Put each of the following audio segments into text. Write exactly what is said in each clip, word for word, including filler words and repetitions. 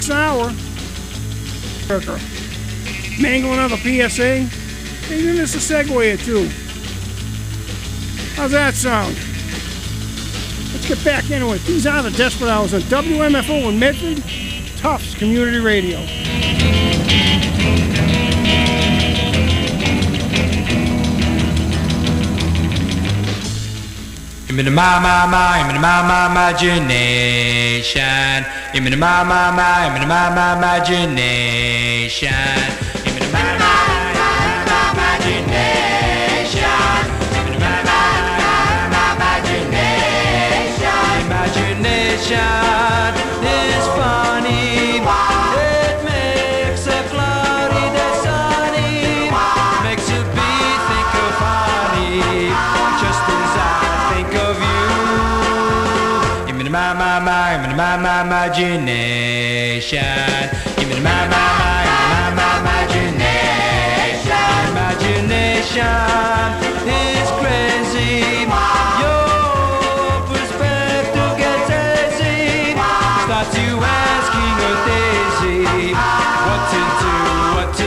hour. Mangle another P S A. And then there's a segue or two. How's that sound? Let's get back into it. These are the Desperate Hours on W M F O in Medford, Tufts Community Radio. I'm in my, my, my, I'm in my, my, imagination. I'm in my, my, my, I'm in my, my, imagination. I'm in my, my, my, imagination. I'm in my, my, my, imagination. Imagination is funny. It makes a cloudy day sunny. Makes a bee think of honey. Just as I think of you. Give me the my, my, my, give me the my, my, imagination. Give me the my, my, my, my, my, imagination. Imagination is crazy. Your perspective gets hazy. Starts you asking a daisy what to do, what to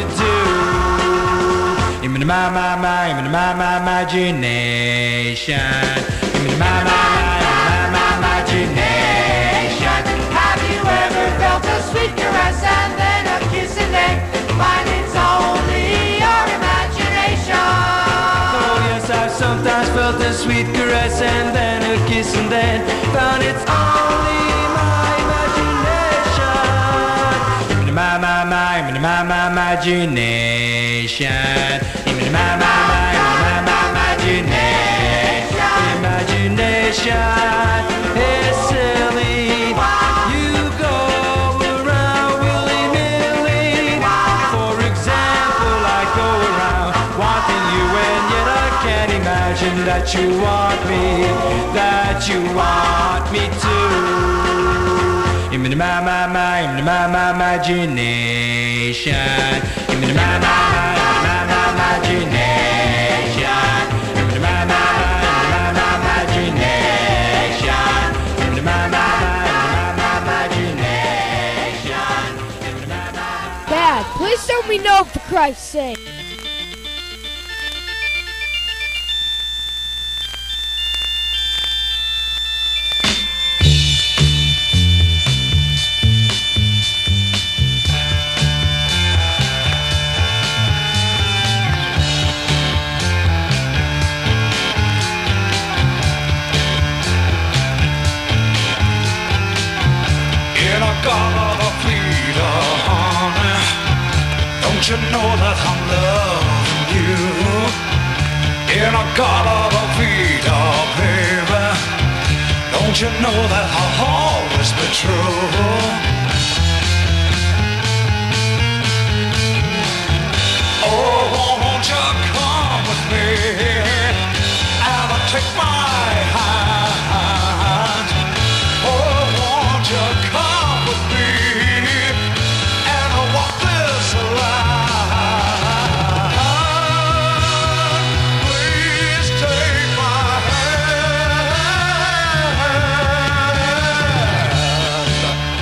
do. Give me the my, my, my, give me the my, my, imagination. Give me the my, my, my, my, my, imagination. Have you ever felt a sweet caress and then a kiss and then find it's only your imagination? Oh yes, I've sometimes felt a sweet caress and then a kiss and then found it's only my imagination. Give me the my, my, my, give me the my, my, imagination. Give me the my, my, my, my, my, imagination. Imagination is silly. You go around willy-nilly. For example, I go around wanting you, and yet I can't imagine that you want me, that you want me to. Give me the my, my, my, give me the my, my, imagination. Give me the my, my, my, my, my, imagination. Give me the my, my, my, my, my, imagination. Give me the my, my, my, my, my, imagination. Give me the my, my. Dad, please tell me no for Christ's sake. In a garden of Peter, honey, don't you know that I'm loving you? In a garden of Peter, baby, don't you know that I'll always be true? Oh, won't you come with me and take my hand? Oh, won't you come with me and walk this line? Please take my hand.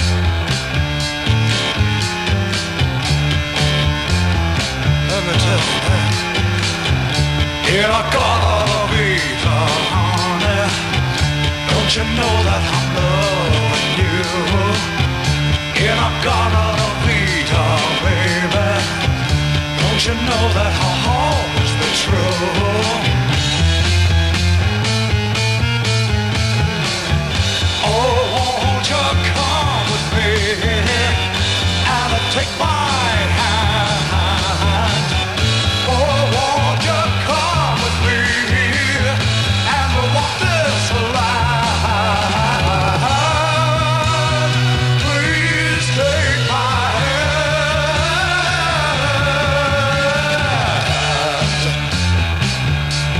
Let me tell you that. In a garden of Eden, honey, don't you know that I'm loving you? In a garden of Eden, baby, don't you know that I'll always be true? Oh, won't you come with me and take my hand? Oh, won't you come with me and we'll walk this line? Please take my hand.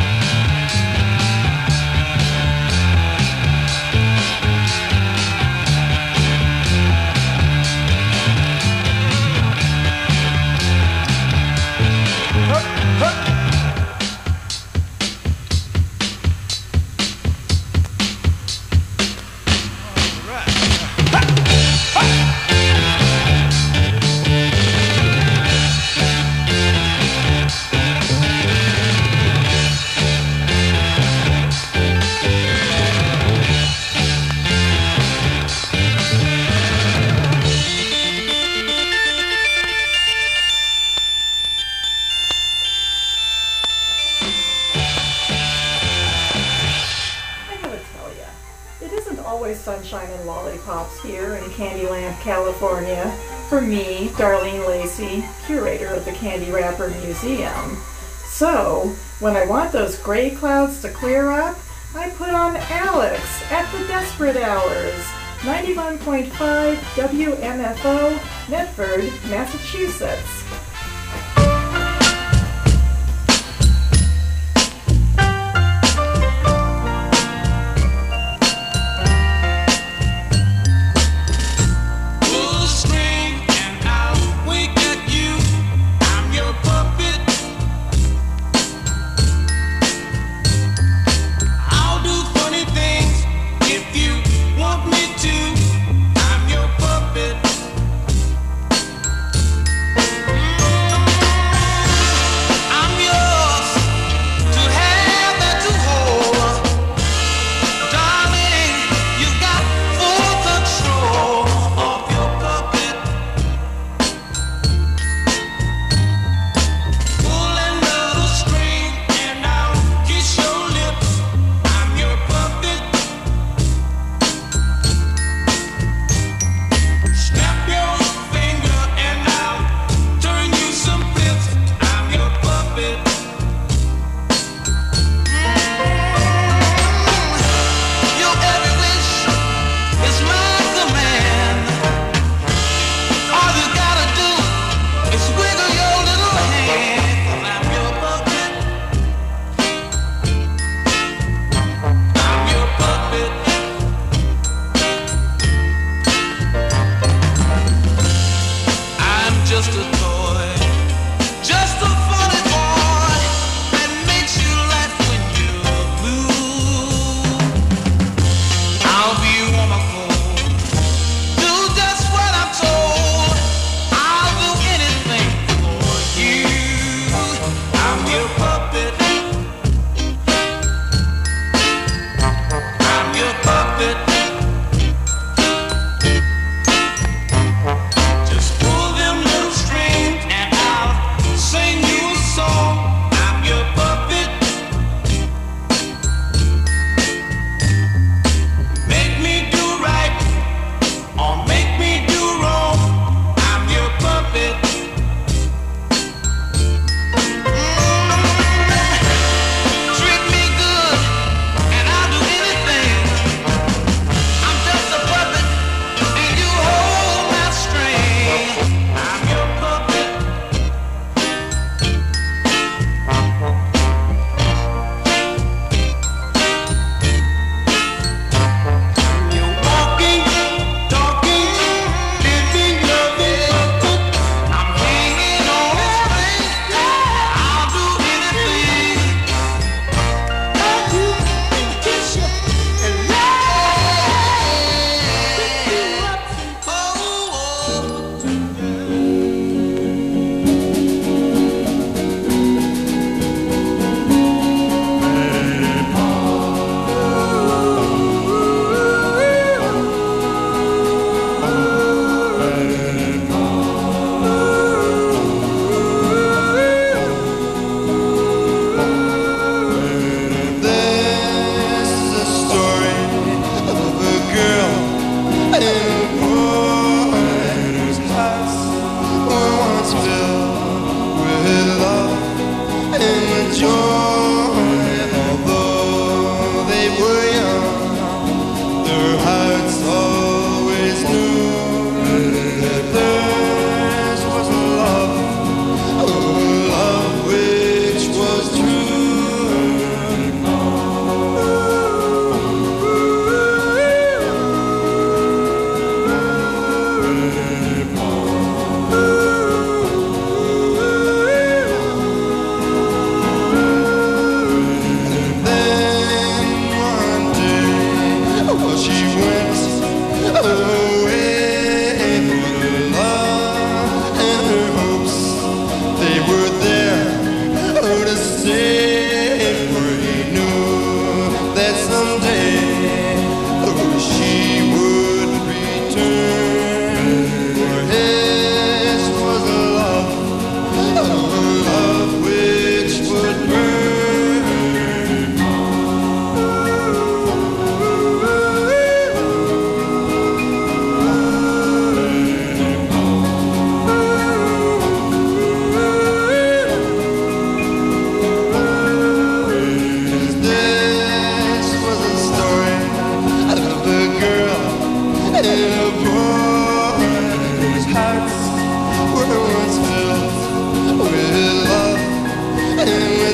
Sunshine and Lollipops here in Candyland, California, for me, Darlene Lacey, curator of the Candy Wrapper Museum. So, when I want those gray clouds to clear up, I put on Alex at the Desperate Hours, ninety-one point five W M F O, Medford, Massachusetts. Just pull them little strings.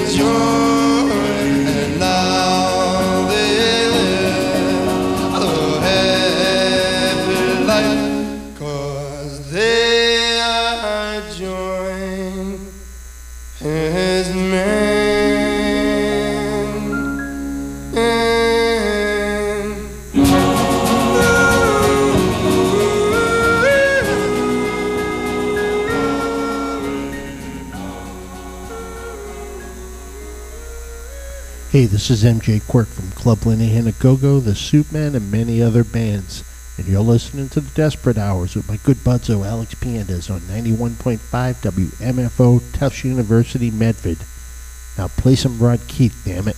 joined, and now they live a happy life, 'cause they are joined as men. Hey, this is M J Quirk from Club Linehan a Go-Go, The Soupman, and many other bands. And you're listening to the Desperate Hours with my good budzo Alex Piandes on ninety-one point five W M F O, Tufts University, Medford. Now play some Rod Keith, damn it.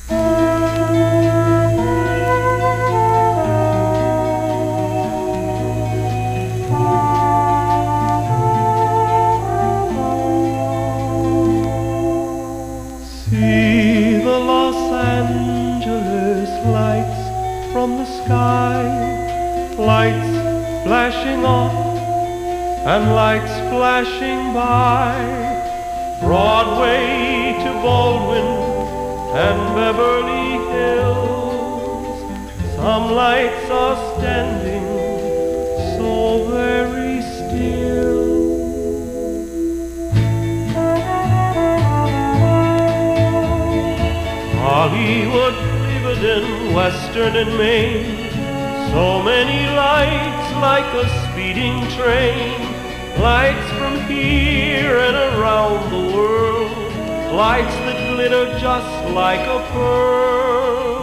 See the Los Angeles lights from the sky, lights flashing off and lights flashing by, Broadway to Baldwin and Beverly Hills. Some lights are standing so very still. Hollywood, Cleveland, Western and Maine, so many lights like a speeding train, lights from here and around the world, lights that glitter just like a pearl.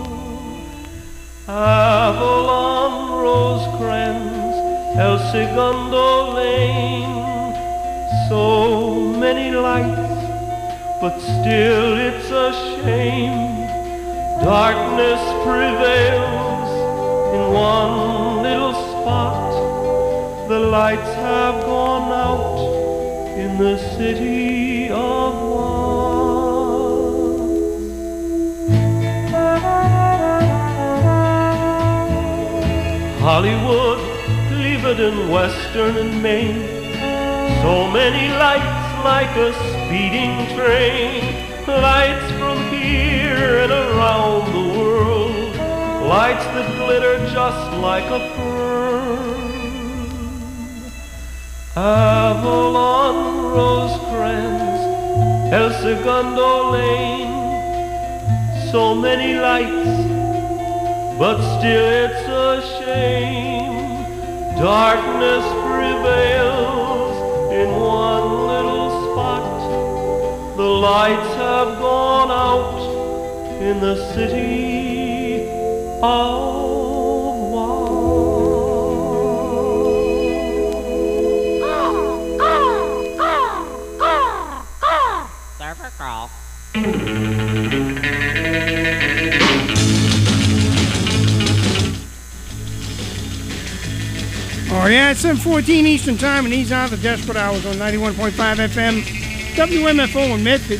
Avalon, Rosecrans, El Segundo Lane, so many lights, but still it's a shame. Darkness prevails in one little spot. The lights have gone out in the city of one. Hollywood, Cleveland, Western and Maine, so many lights like a speeding train, lights from here and around the world, lights that glitter just like a pearl. Avalon, Rosecrans, El Segundo Lane, so many lights, but still it's a shame. Darkness prevails in one little spot. The lights have gone out in the city of one. Server call. Oh yeah, it's seven fourteen Eastern Time, and these are the Desperate Hours on ninety-one point five F M, W M F O in Medford.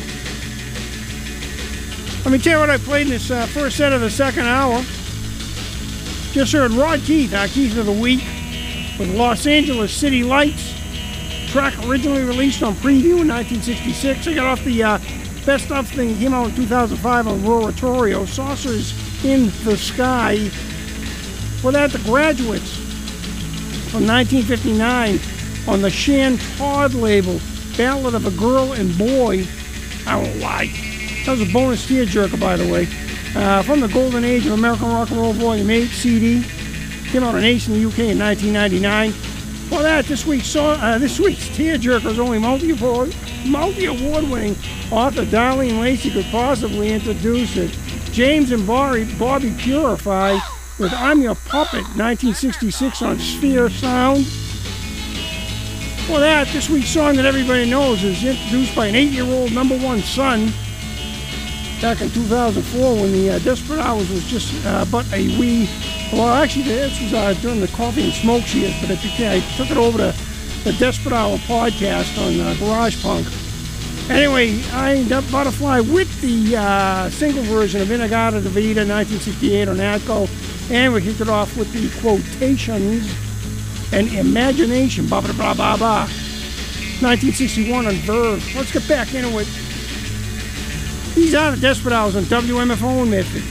Let me tell you what I played in this uh, first set of the second hour. Just heard Rod Keith, our Keith of the Week, with Los Angeles City Lights. Track originally released on Preview in nineteen sixty-six. I got off the uh, Best Of thing that came out in two thousand five on Roratorio, Saucers in the Sky. For that, The Graduates from nineteen fifty-nine on the Shan Todd label, Ballad of a Girl and Boy. I won't lie. That was a bonus tearjerker, by the way. Uh, from the golden age of American rock and roll, Volume eight C D. Came out on Ace in the U K in nineteen ninety-nine. For that, this week's song, uh, this week's tearjerker is only multi-award, multi-award winning author Darlene Lacey could possibly introduce it. James and Bobby, Bobby Purify with I'm Your Puppet, nineteen sixty-six on Sphere Sound. For that, this week's song that everybody knows is introduced by an eight-year-old number one son back in two thousand four when the uh, Desperate Hours was just uh, but a wee. Well, actually, this was uh, during the Coffee and Smokes years, but I, became, I took it over to the Desperate Hour podcast on uh, Garage Punk. Anyway, I ended up Butterfly with the uh, single version of Inagata Davida, nineteen sixty-eight on Atco, and we kicked it off with the Quotations and Imagination, blah, blah, blah, blah, blah, nineteen sixty-one on Verve. Let's get back into it. These are the Desperate Hours on W M F O in Medford.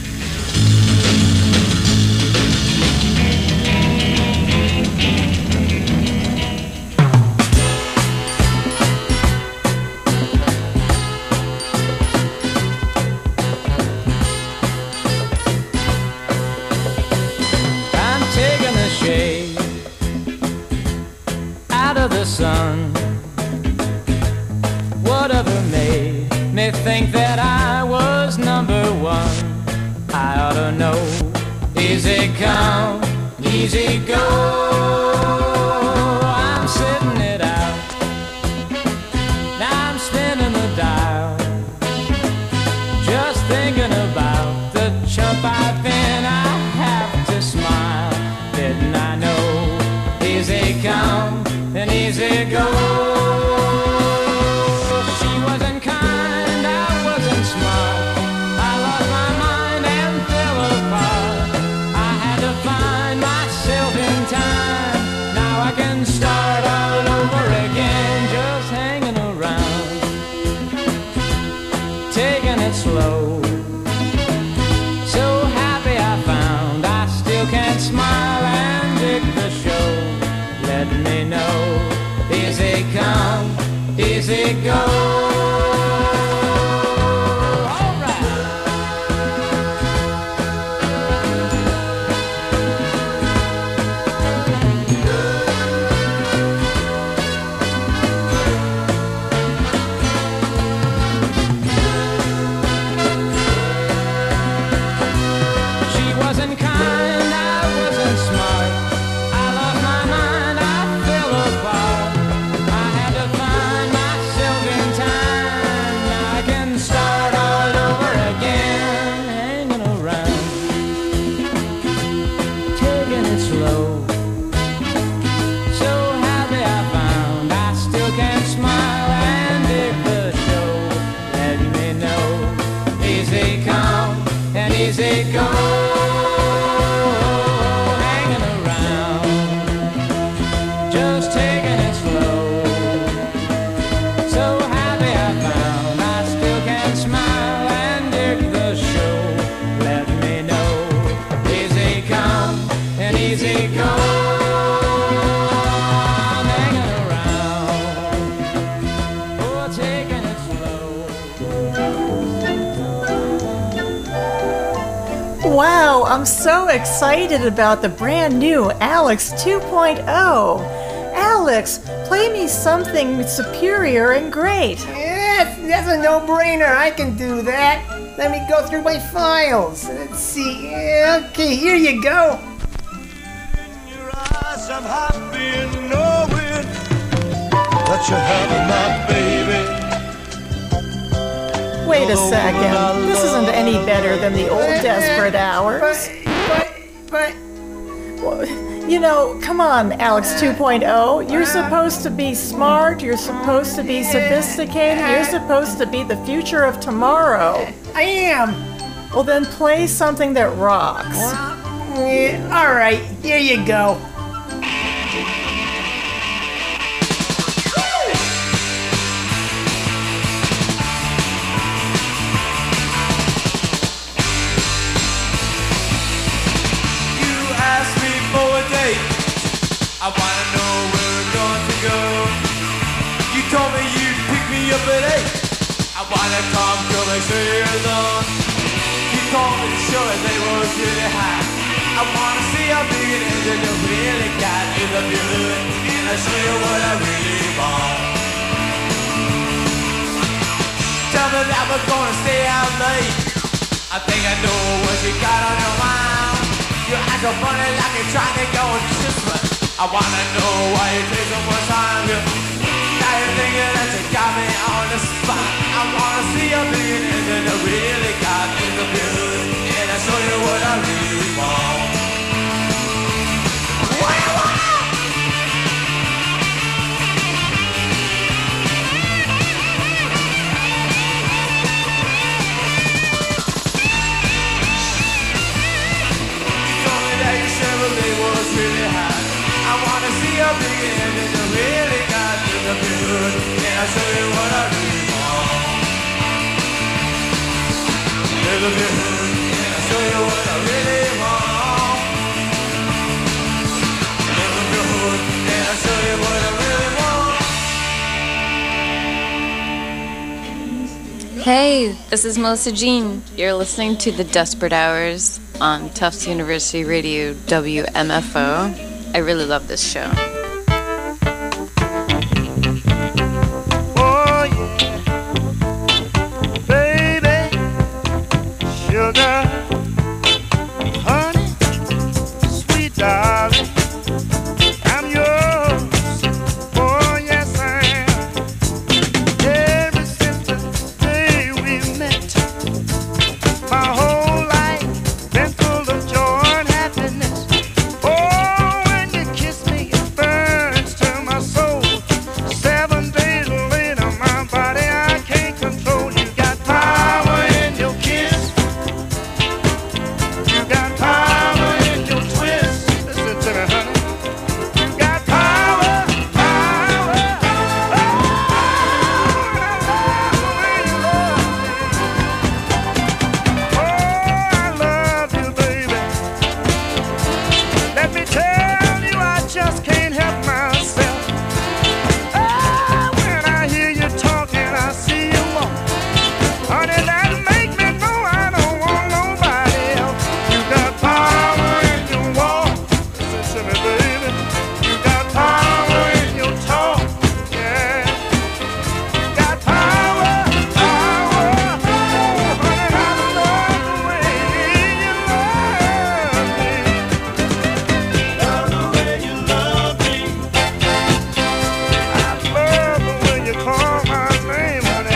I'm taking the shade out of the sun. Whatever made me think that I was number one. I ought to know. Easy come, easy go. I'm sitting it out. Now I'm spinning the dial. Just thinking about the chump I've been. I have to smile. Didn't I know? Easy come and easy go. Slow. So happy I found I still can't smile and dig the show. Let me know. Easy come, easy go. Easy go, hanging around, just taking it slow. So happy I found I still can smile and dig the show. Let me know. Easy come and easy go. Wow, I'm so excited about the brand new Alex two point oh. Alex, play me something superior and great. Yeah, that's a no-brainer. I can do that. Let me go through my files. Let's see. Okay, here you go. In your eyes, I'm happy knowing that you're having my baby. Wait a second. This isn't any better than the old Desperate Hours. But, but, but... You know, come on, Alex two point oh. You're supposed to be smart. You're supposed to be sophisticated. You're supposed to be the future of tomorrow. I am. Well, then play something that rocks. Yeah, all right, here you go. I wanna know where we're going to go. You told me you'd pick me up at eight. I wanna come to make sure you're alone. You told me the show and they was really high. I wanna see how big it is and you really got in the view. And I'll show you what I really want. Tell me that we're gonna stay out late. I think I know what you got on your mind. You act so funny like you're trying to go on Christmas. I wanna know why you take so much time. Now you're thinking that you got me on the spot. I wanna see you being in and you really got me confused. And I'll show you what I really want. You told me that your Chevrolet was really high. I wanna see you begin and you really got to the good. And I'll show you what I really want. little bit and I'll show you what I really want. A little bit and I'll show you what I really want. Hey, this is Melissa Jean. You're listening to The Desperate Hours on Tufts University Radio W M F O. I really love this show. Oh yeah, baby, sugar, honey, sweet darling, I'm yours. Oh yes I am. Ever since the day we met, my whole life been full of joy and happiness. Oh, when you kiss me, it burns to my soul. Seven days later, my body I can't control. You got power in your kiss. You got power in your twist. Listen to me, honey. You got power, power. Oh, I love you, baby. Let me tell you, I just can't help myself. Ah, when I hear you talking, I see you walk. Honey, that make me know I don't want nobody else. You got power in your walk. Listen to me, baby. You got power in your talk. Yeah. You got power, power. Oh, honey, I love the way you love me. Love the way you love me. I love the way you call my name, honey.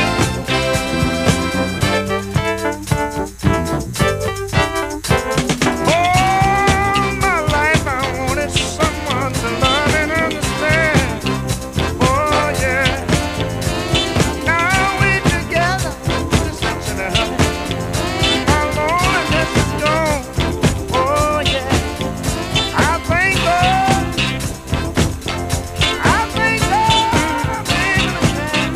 All my life I wanted someone to love and understand. Oh yeah. Now we together. Listen to me, honey. My loneliness is gone. Oh yeah. I thank God. I thank God, baby.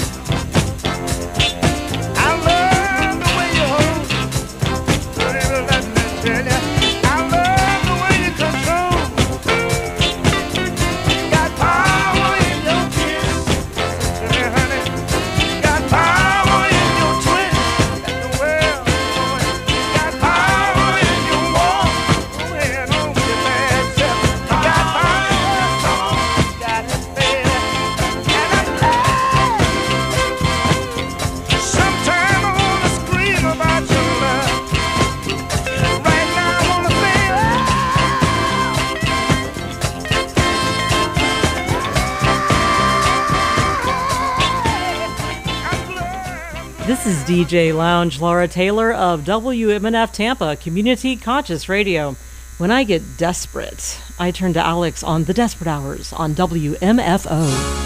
I love the way you hold. Baby, let me tell ya. I love the way you control. You got power in your kiss. Listen to me, honey. You got power in your twist. Let the world know it. You got power in your walk. Go ahead on with your bad self. You got power. You got it, baby. And I'm glad. Sometimes I wanna scream about your love. Right now I wanna say, This is D J Lounge Laura Taylor of W M N F Tampa, Community Conscious Radio. When I get desperate, I turn to Alex on The Desperate Hours on W M F O.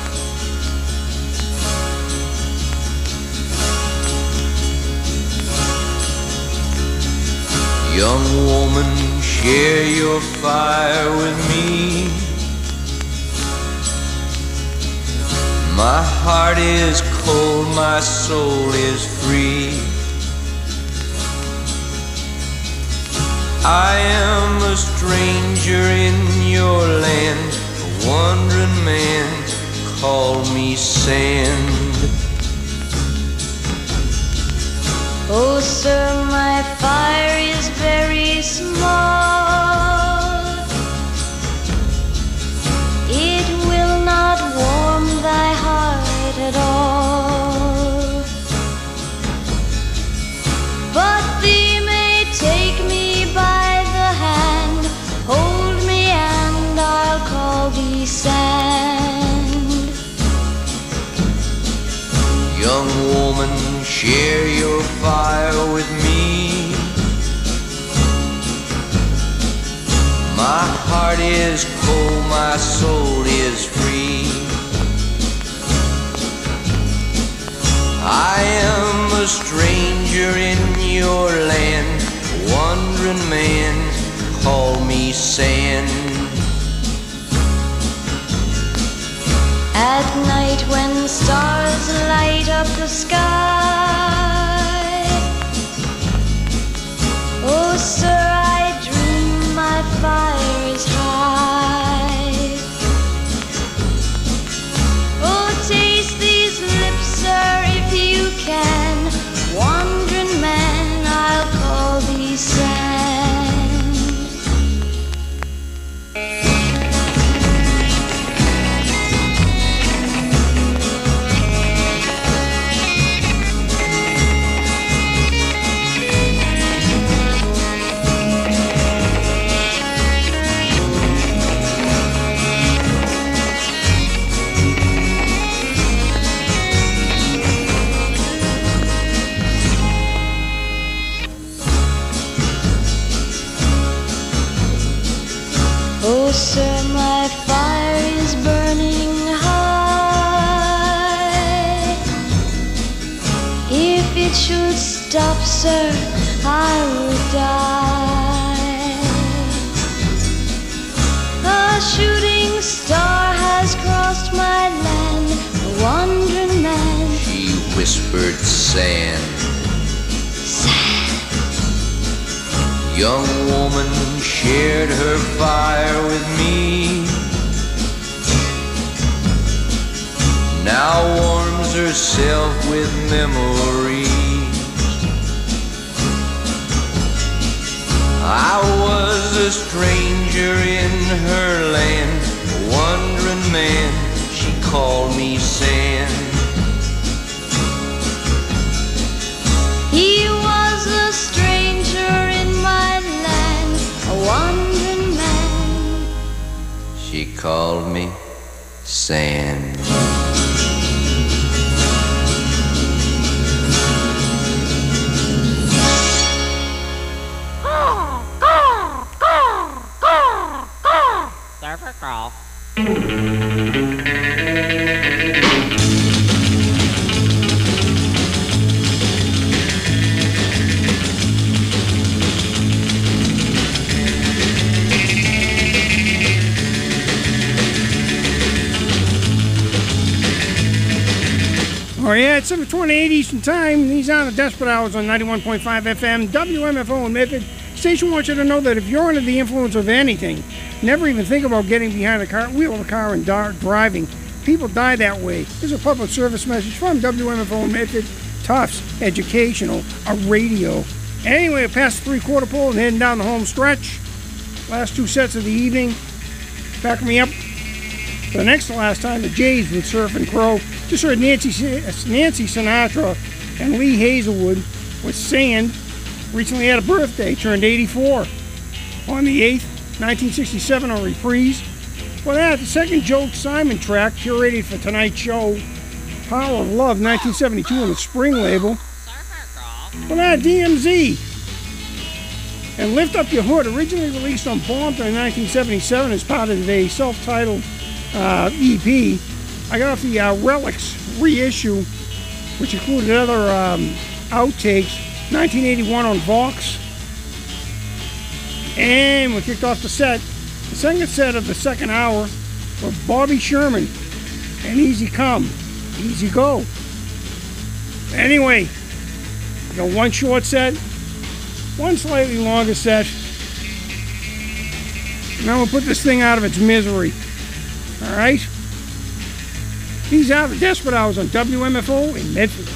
Young woman, share your fire with me. My heart is cold, my soul is free. I am a stranger in your land, a wandering man, call me sand. Oh, sir, my fire is very small. It will not warm thy heart at all. But thee may take me by the hand, hold me and I'll call thee sand. Young woman, share your fire with me. My heart is cold, my soul is free. I am a stranger in your land, a wandering man, call me sand. At night when stars light up the sky, stop, sir, I would die. A shooting star has crossed my land, a wandering man. She whispered sand. Sand. Young woman shared her fire with me. Now warms herself with memories. I was a stranger in her land, a wandering man, she called me sand. He was a stranger in my land, a wandering man. She called me sand. Surfer crawl. Oh yeah, it's seven twenty-eight Eastern Time. These are the Desperate Hours on ninety-one point five F M, W M F O in Medford. Station wants you to know that if you're under the influence of anything, never even think about getting behind the car, wheel of a car and dar- driving. People die that way. This is a public service message from W M F O in Medford, Tufts Educational, a radio. Anyway, we're past the three-quarter pole and heading down the home stretch. Last two sets of the evening. Back me up for the next to last time, the Jays with Surf and Crow. Just heard Nancy, Nancy Sinatra and Lee Hazelwood with Sand. Recently had a birthday, turned eighty-four on the eighth, nineteen sixty-seven on reprise. Well, that, the second Joe Simon track, curated for tonight's show, Power of Love, nineteen seventy-two on the Spring label. Well, that, D M Z. And Lift Up Your Hood, originally released on Bombed in nineteen seventy-seven as part of a self-titled uh, E P. I got off the uh, Relics reissue, which included other um, outtakes, nineteen eighty-one on Vox. And we kicked off the set, the second set of the second hour, with Bobby Sherman and Easy Come, Easy Go. Anyway, we got one short set, one slightly longer set. Now we'll put this thing out of its misery. All right? These are the Desperate Hours on W M F O in Medford.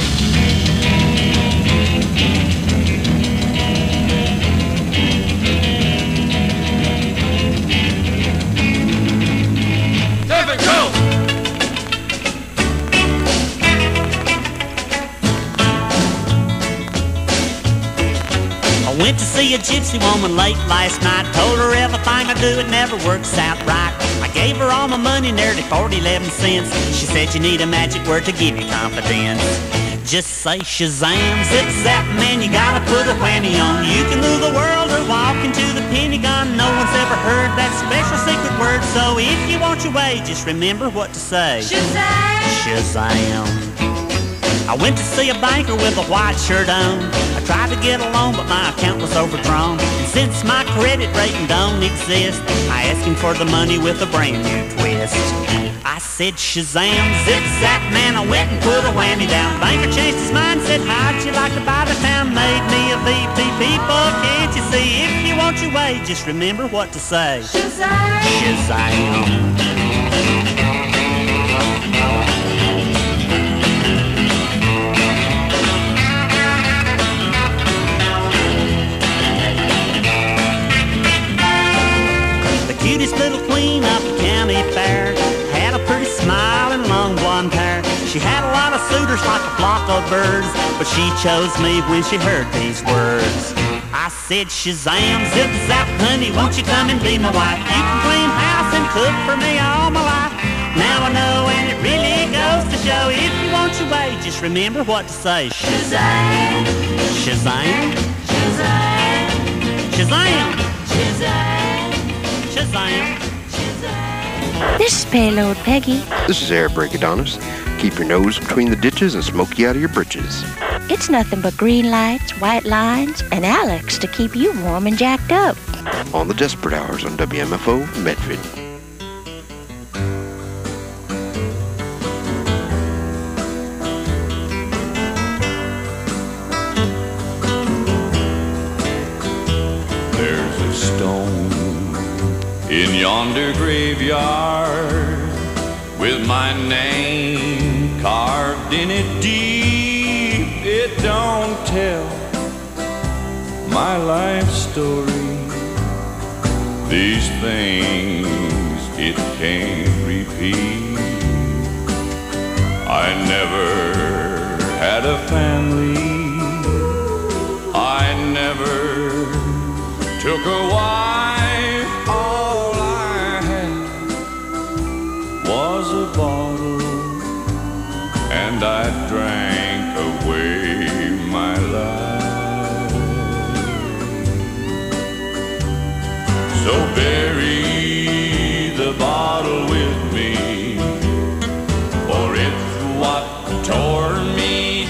Seven, go! I went to see a gypsy woman late last night. Told her everything I do, it never works out right. I gave her all my money, nearly forty, eleven cents. She said you need a magic word to give you confidence. Just say Shazam, zip zap, man, you gotta put a whammy on. You can rule the world or walk into the Pentagon. No one's ever heard that special secret word. So if you want your way, just remember what to say. Shazam! Shazam. I went to see a banker with a white shirt on. I tried to get a loan, but my account was overdrawn. And since my credit rating don't exist, I asked him for the money with a brand new twist. I said, Shazam, zip zap, man, I went and put a whammy down. Banker changed his mind, said, how'd you like to buy the town? Made me a V P. People, can't you see? If you want your way, just remember what to say. Shazam! Shazam. Cutest little queen of the county fair had a pretty smile and long blonde hair. She had a lot of suitors like a flock of birds, but she chose me when she heard these words. I said, Shazam, zip zap, honey, won't you come and be my wife? You can clean house and cook for me all my life. Now I know, and it really goes to show, if you want your way, just remember what to say. Shazam, Shazam, Shazam, Shazam, Shazam. Shazam. Shazam. This is Payload Peggy. This is Airbrake Adonis. Keep your nose between the ditches and smoke you out of your britches. It's nothing but green lights, white lines, and Alex to keep you warm and jacked up. On the Desperate Hours on W M F O Medford. There's a stone in yonder graveyard with my name carved in it deep. It don't tell my life story. These things it can't repeat. I never had a family. I never took a wife. All I had was a bottle, and I drank away my life. So bury the bottle with me, for it's what tore me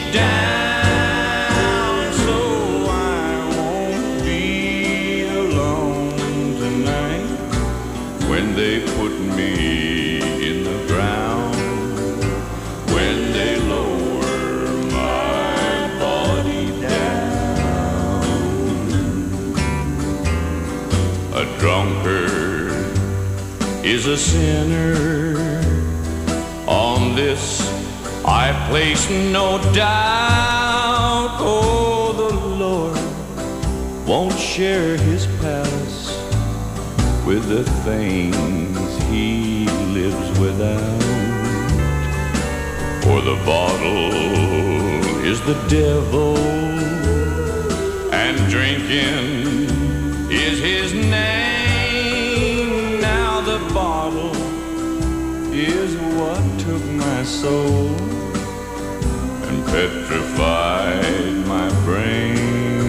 down. So I won't be alone tonight when they put me in the ground, when they lower my body down. A drunkard is a sinner. On this I place no doubt. Oh, the Lord won't share his palace with the things he lives without. For the bottle is the devil, and drinking is his name. Now the bottle is what took my soul and petrified my brain.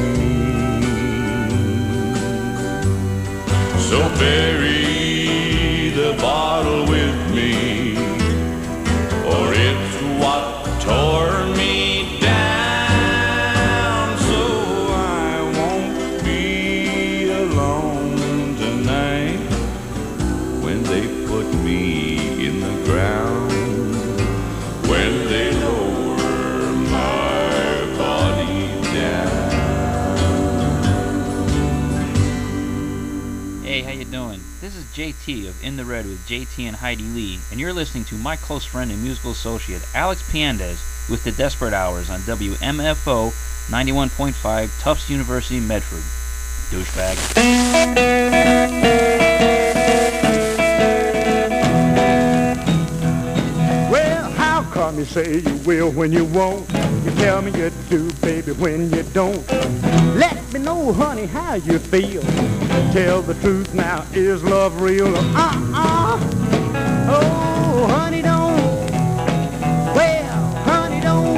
So bury the bottle with me, or it's what tore me down. So I won't be alone tonight when they put me in the ground, when they lower my body down. Hey, how you doing? This is J T of In the Red with J T and Heidi Lee, and you're listening to my close friend and musical associate Alex Piandez with the Desperate Hours on W M F O ninety-one point five Tufts University, Medford. Douchebag. Well, how come you say you will when you won't? You tell me you do, baby, when you don't. Let me know, honey, how you feel. Tell the truth now, is love real? Uh-uh. Oh, honey, don't. Well, honey, don't.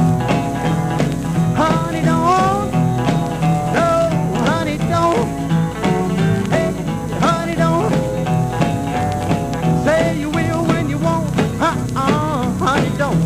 Honey, don't. No, honey, don't. Hey, honey, don't. Say you will when you won't. Uh-uh, honey, don't.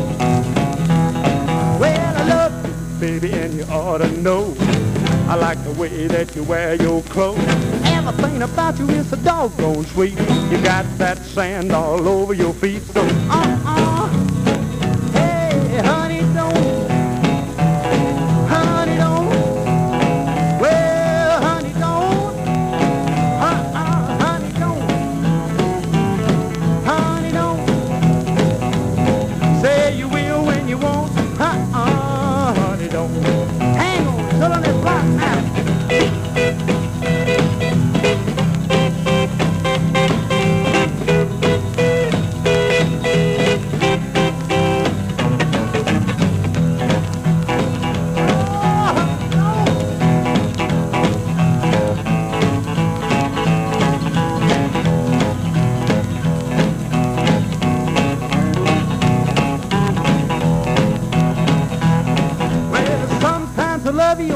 Well, I love you, baby, and you ought to know. I like the way that you wear your clothes. Everything about you is so doggone sweet. You got that sand all over your feet. So, uh-uh. Hey, honey, don't. Honey, don't. Well, honey, don't. Uh-uh, honey, don't. Honey, don't. Say you will when you won't. Uh-uh, honey, don't. Hang on, sit on this block now.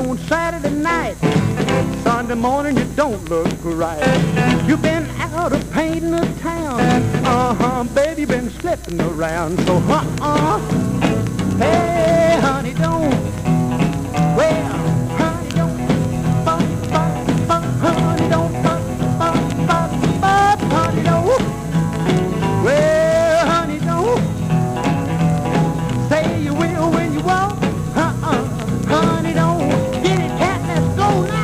Saturday night, Sunday morning you don't look right. You've been out of painting a town. Uh-huh, baby been slipping around. So, uh-uh. Hey, honey, don't. Well, honey, don't. Bop, bop, bop, honey, don't. Bop, bop, bop, bop, honey, don't. Well, honey, don't. Say you will when you won't. Uh-uh, honey, don't. Get it, cat, let's go now.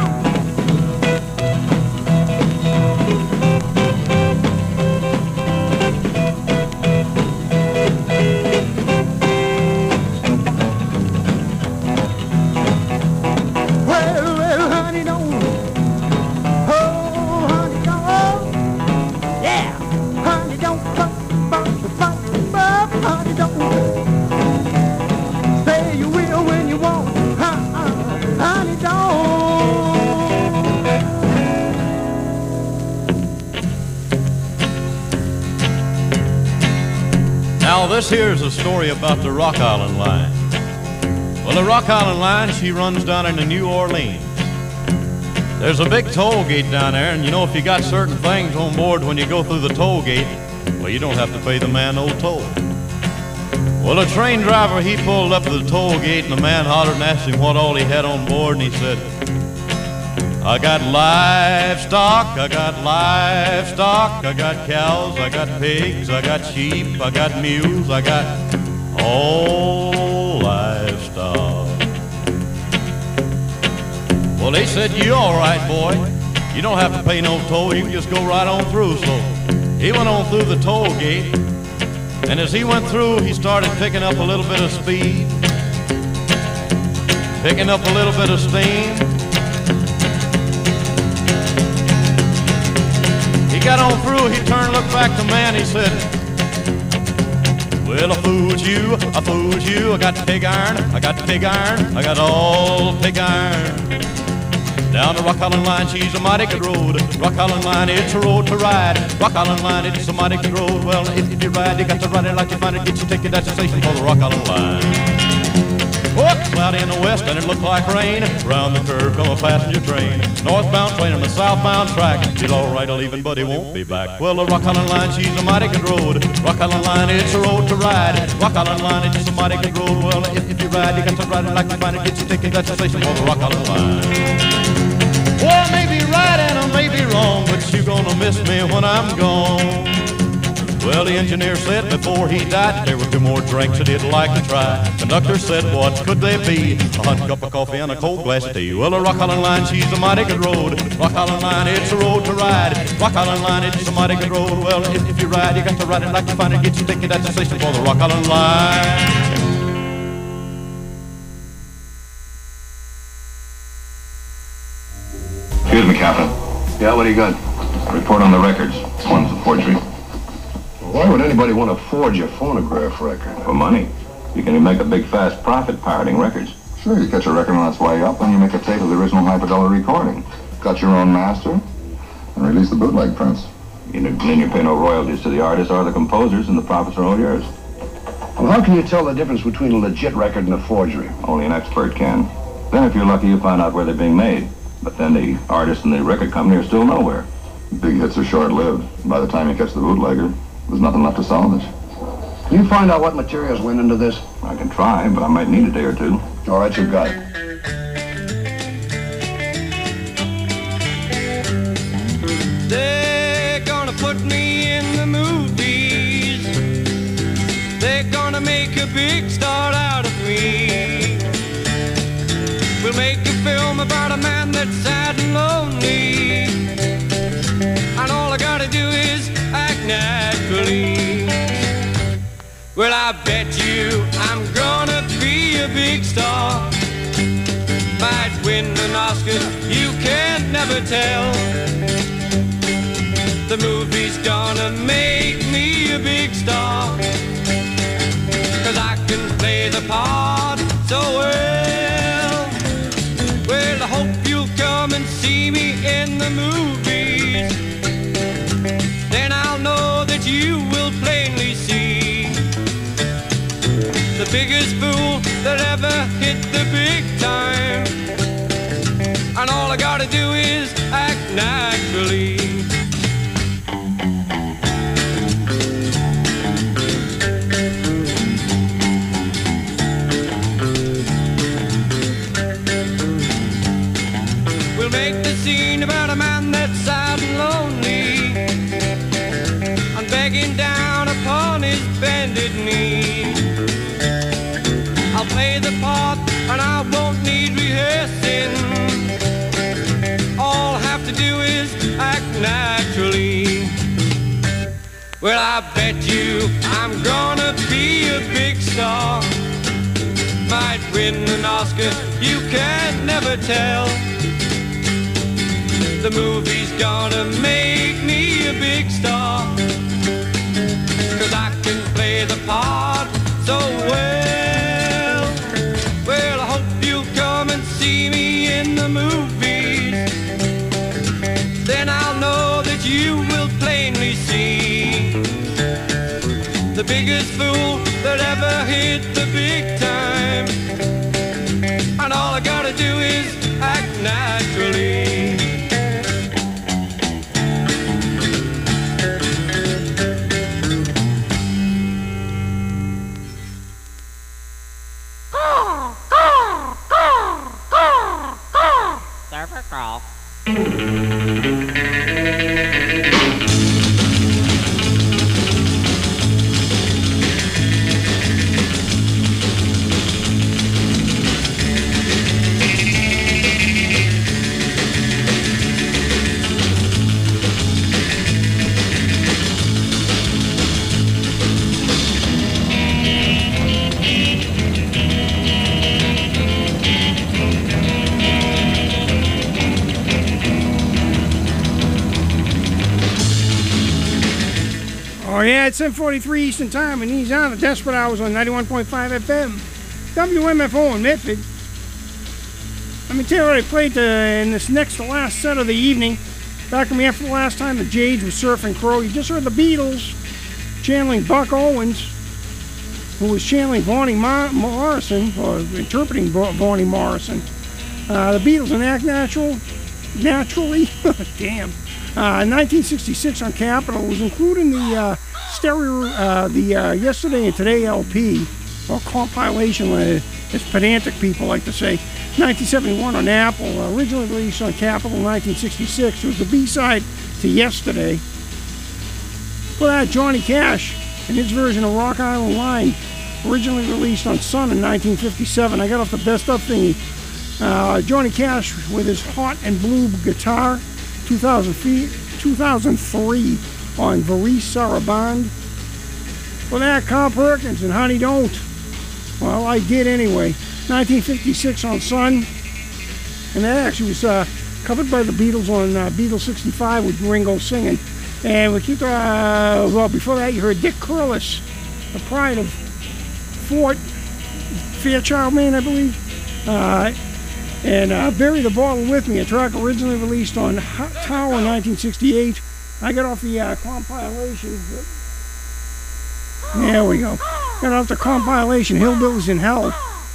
Now this here's a story about the Rock Island Line. Well, the Rock Island Line, she runs down into New Orleans. There's a big toll gate down there, and you know if you got certain things on board when you go through the toll gate, well, you don't have to pay the man no toll. Well, the train driver, he pulled up to the toll gate, and the man hollered and asked him what all he had on board, and he said, I got livestock, I got livestock, I got cows, I got pigs, I got sheep, I got mules, I got all livestock. Well, they said, you all right, boy. You don't have to pay no toll, you can just go right on through. So he went on through the toll gate, and as he went through, he started picking up a little bit of speed, picking up a little bit of steam. He got on through, he turned, looked back to man, he said, well, I fooled you, I fooled you, I got pig iron, I got pig iron, I got all pig iron. Down the Rock Island Line, she's a mighty good road. Rock Island Line, it's a road to ride. Rock Island Line, it's a mighty good road. Well, if, if you ride, you got to ride it like you find it, get your ticket at the station for the Rock Island Line. Oh, cloudy in the west and it looked like rain. Round the curve come a passenger train. Northbound train on the southbound track. She's all right, I'll leave, but he won't be back. Well, the Rock Island Line, she's a mighty good road. Rock Island Line, it's a road to ride. Rock Island Line, it's a mighty good road. Well, if, if you ride, you got to ride it like you find it, get your ticket at the station for the Rock Island Line. Well, I may be right and I may be wrong, but you're gonna miss me when I'm gone. Well, the engineer said before he died there were two more drinks that he'd like to try. Conductor said, what could they be? A hot cup of coffee and a cold glass of tea. Well, the Rock Island Line, she's a mighty good road. Rock Island Line, it's a road to ride. Rock Island Line, it's a mighty good road. Well, if, if you ride, you got to ride it like you find it. Get your ticket at the station for the Rock Island Line. Excuse me, Captain. Yeah, what do you got? Report on the records. This one's a forgery. Why would anybody want to forge a phonograph record? For money. You can make a big, fast profit pirating records. Sure, you catch a record on its way up and you make a tape of the original hyper-dollar recording. Got your own master and release the bootleg prints. You know, then you pay no royalties to the artists or the composers, and the profits are all yours. Well, how can you tell the difference between a legit record and a forgery? Only an expert can. Then if you're lucky, you find out where they're being made. But then the artist and the record company are still nowhere. Big hits are short-lived. By the time you catch the bootlegger, there's nothing left to salvage. Can you find out what materials went into this? I can try, but I might need a day or two. All right, you got it. They're gonna put me in the movies. They're gonna make a big star out of me. We'll make a film about a man that's sad and lonely, and all I gotta do is act naturally. Well, I bet you I'm gonna be a big star. Might win an Oscar, you can't never tell. The movie's gonna make me a big star, 'cause I can play the part so well. Well, I hope you'll come and see me in the movies. Then I'll know that you will plainly see the biggest fool that ever hit the big time. And all I gotta do is act naturally. win an Oscar, you can never tell. The movie's gonna make me a big star, 'cause I can play the part so well. Well, I hope you'll come and see me in the movies. Then I'll know that you will plainly see the biggest fool that ever hit the big time. And all I gotta do is act naturally. Surfer crawl. Oh yeah, it's seven forty-three Eastern Time, and he's on the Desperate Hours on ninety-one point five F M. W M F O in Medford. Let me tell you what I played to, in this next to last set of the evening. Back when we after the last time the Jades was surfing Crow, you just heard the Beatles channeling Buck Owens, who was channeling Vonnie Mar- Morrison, or interpreting Bo- Vonnie Morrison. Uh, the Beatles and Act Natural, Naturally, damn. Uh, nineteen sixty-six on Capitol was included in the uh, stereo, uh, the uh, Yesterday and Today L P, or compilation, uh, as pedantic people like to say. nineteen seventy-one on Apple, uh, originally released on Capitol in nineteen sixty-six. It was the B-side to Yesterday. For that, Johnny Cash and his version of Rock Island Line, originally released on Sun in nineteen fifty-seven. I got off the best of thingy. Uh, Johnny Cash with his Hot and Blue guitar, two thousand three on Varice Sarabande. For that, Carl Perkins and Honey Don't. Well, I did anyway. nineteen fifty-six on Sun. And that actually was uh, covered by the Beatles on uh, Beatles sixty-five with Ringo singing. And we keep, uh, well, before that you heard Dick Curlis, the pride of Fort Fairchild, Maine, I believe. Uh, and uh, Bury the Bottle With Me, a track originally released on Hot Tower in nineteen sixty-eight. I got off the uh, compilation. There we go. Got off the compilation, Hillbillies in Hell,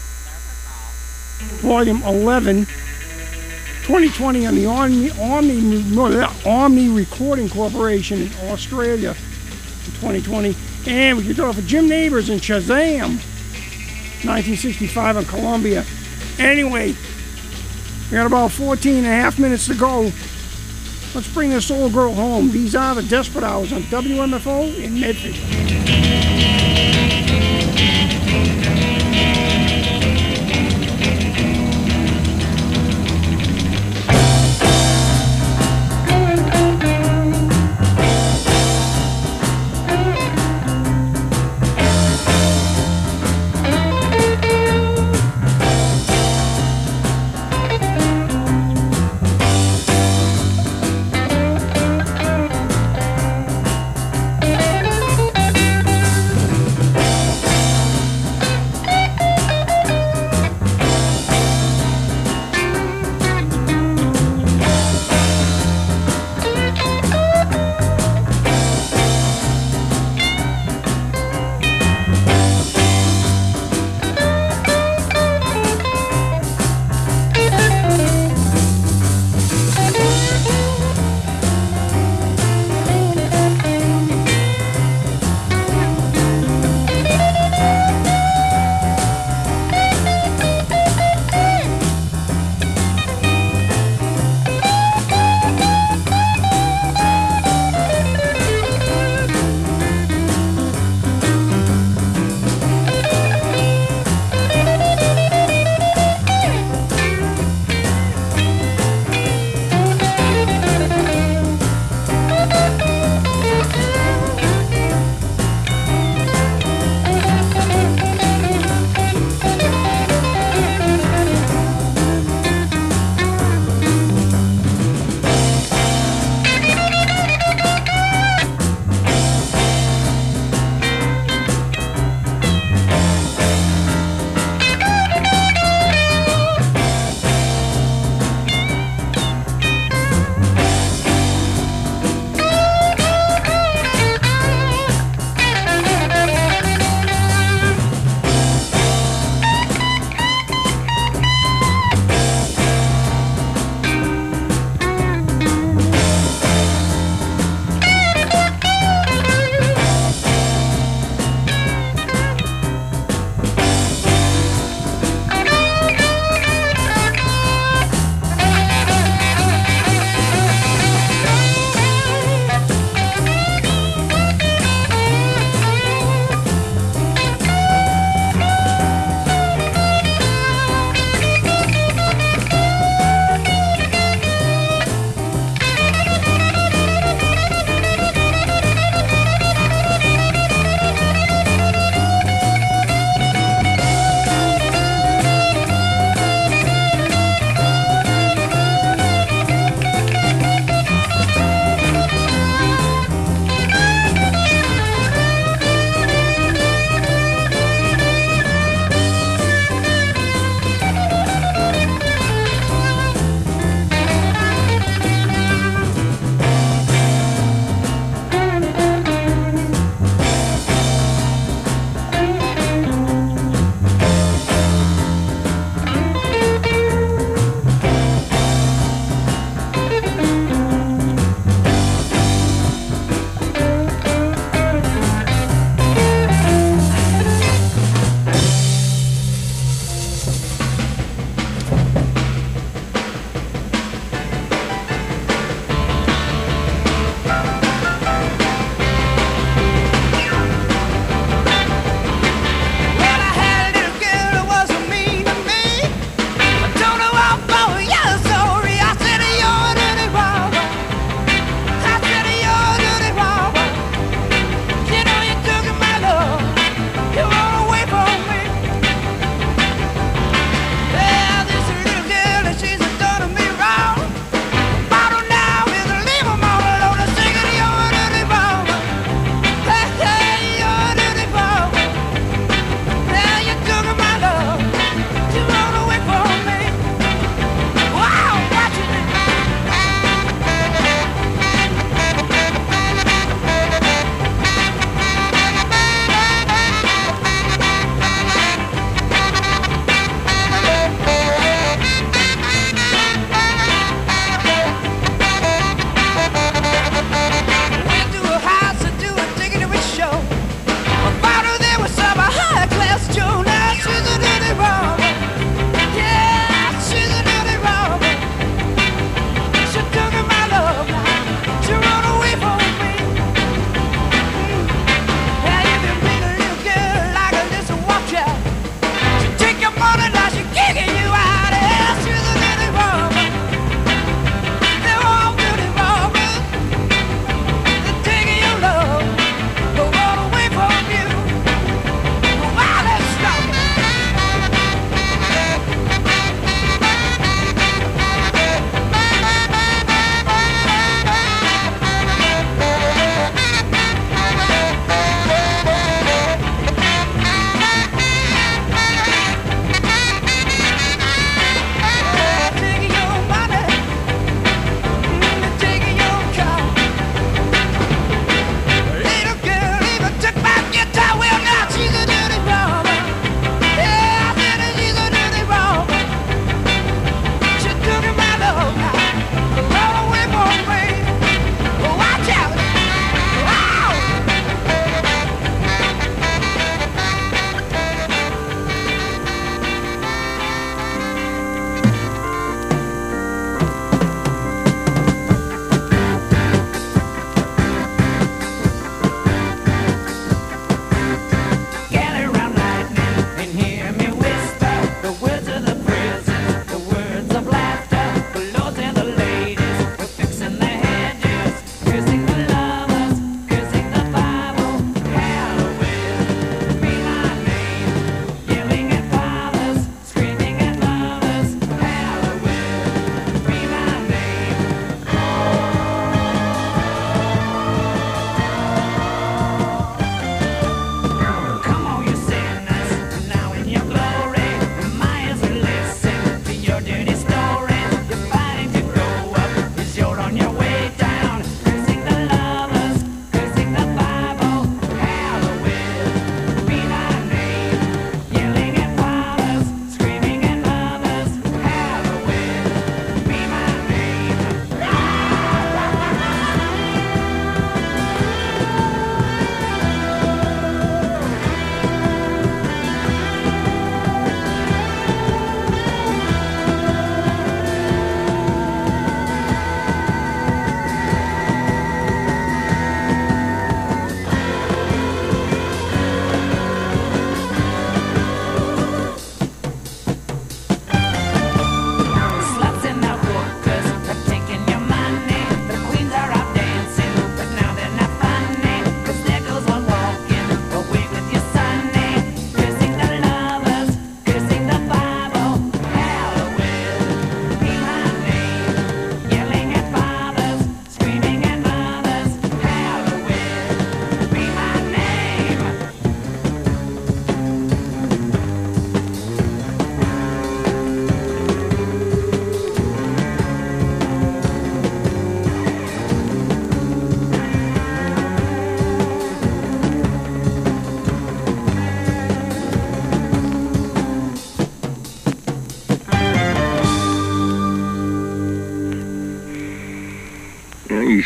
Volume eleven, twenty twenty on the Omni, Omni, Omni Recording Corporation in Australia in twenty twenty. And we get off of Jim Neighbors and Shazam, nineteen sixty-five on Columbia. Anyway, we got about fourteen and a half minutes to go. Let's bring this old girl home. These are the Desperate Hours on W M F O in Medford.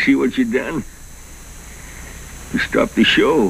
see what you done? You stopped the show.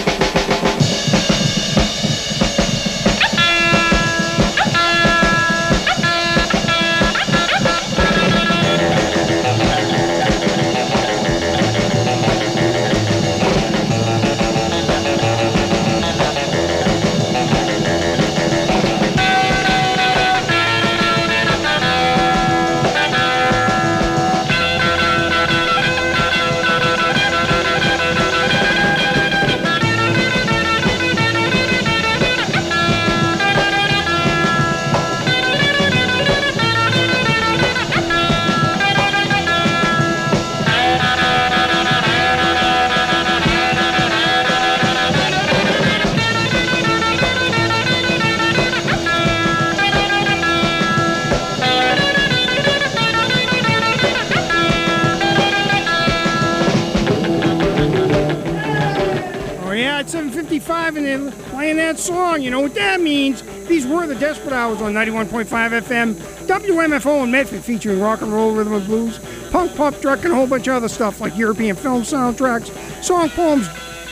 And they're playing that song. You know what that means? These were the Desperate Hours on ninety-one point five F M, W M F O in Medford, featuring rock and roll, rhythm and blues, punk, pop, truck, and a whole bunch of other stuff like European film soundtracks, song poems,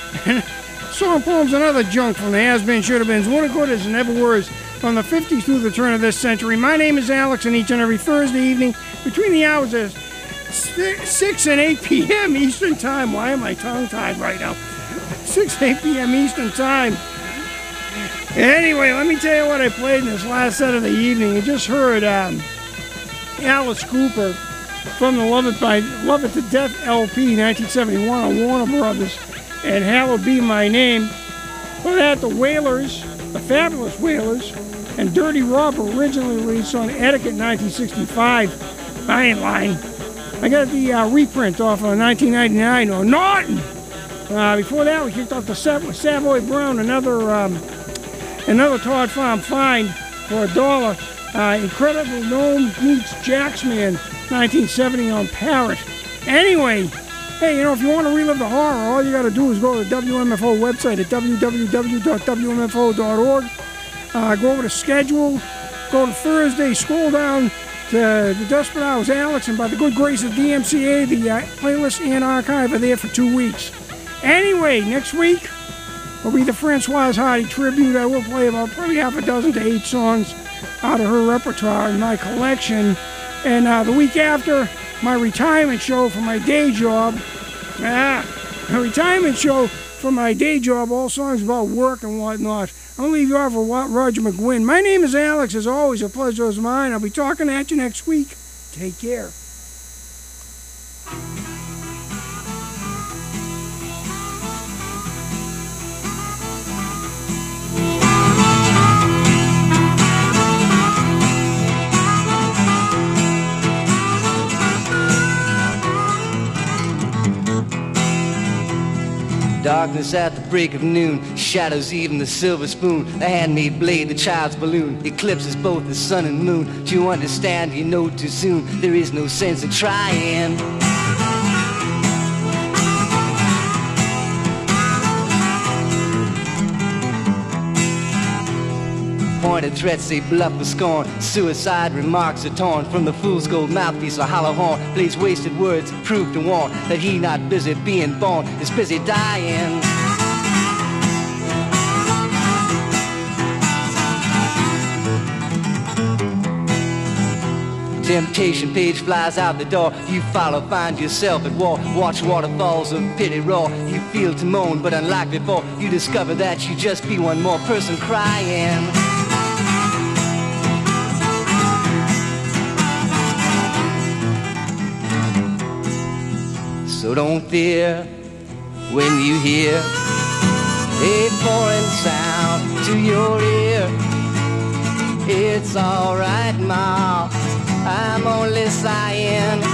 song poems, and other junk from the has-been, should-have-beens, what a good as and ever was from the fifties through the turn of this century. My name is Alex, and each and every Thursday evening between the hours of six and eight p.m. Eastern Time. Why am I tongue-tied right now? six, eight p.m. Eastern Time. Anyway, let me tell you what I played in this last set of the evening. You just heard um, Alice Cooper from the Love It by Love It to Death L P, nineteen seventy-one on Warner Brothers, and Hallowed Be My Name. Before that, the Wailers, the Fabulous Wailers, and Dirty Robber, originally released on Etiquette nineteen sixty-five. I ain't lying. I got the uh, reprint off of nineteen ninety-nine on Norton. Uh, before that, we kicked off the set with Savoy Brown, another um, another Todd Farm find for a dollar. Uh, Incredible Gnome Meets Jacksman, nineteen seventy on Parrot. Anyway, hey, you know, if you want to relive the horror, all you got to do is go to the W M F O website at w w w dot w m f o dot org. Uh, go over to schedule, go to Thursday, scroll down to the Desperate Hours Alex, and by the good grace of D M C A, the uh, playlist and archive are there for two weeks. Anyway, next week will be the Francoise Hardy tribute. I will play about probably half a dozen to eight songs out of her repertoire in my collection. And uh, the week after, my retirement show for my day job. Ah, a retirement show for my day job, all songs about work and whatnot. I'm going to leave you off with Roger McGuinn. My name is Alex. As always, a pleasure is mine. I'll be talking at you next week. Take care. Darkness at the break of noon, shadows even the silver spoon, the handmade blade, the child's balloon, eclipses both the sun and moon. To understand, you know too soon, there is no sense in trying. Pointed threats they bluff with scorn, suicide remarks are torn from the fool's gold mouthpiece, a hollow horn plays wasted words, proof to warn that he not busy being born is busy dying. Temptation page flies out the door, you follow, find yourself at war, watch waterfalls of pity roar, you feel to moan, but unlike before, you discover that you just be one more person crying. So don't fear when you hear a foreign sound to your ear. It's alright, Ma, I'm only sighing.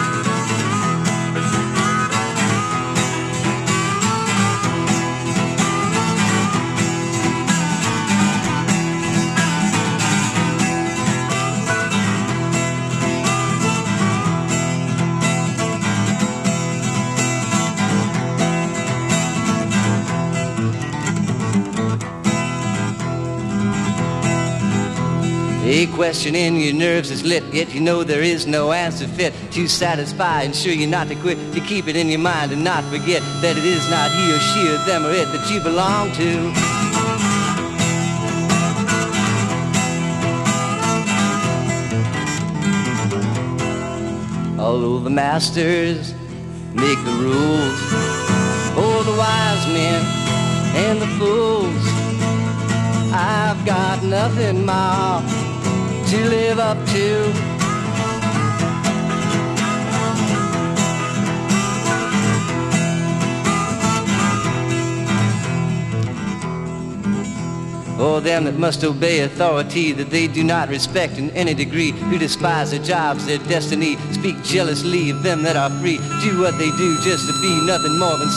A question in your nerves is lit, yet you know there is no answer fit to satisfy. Ensure you not to quit, to keep it in your mind and not forget that it is not he or she or them or it that you belong to. Although the masters make the rules, oh, the wise men and the fools, I've got nothing more to live up to. Oh, them that must obey authority that they do not respect in any degree, who despise their jobs, their destiny, speak jealously of them that are free, do what they do just to be nothing more than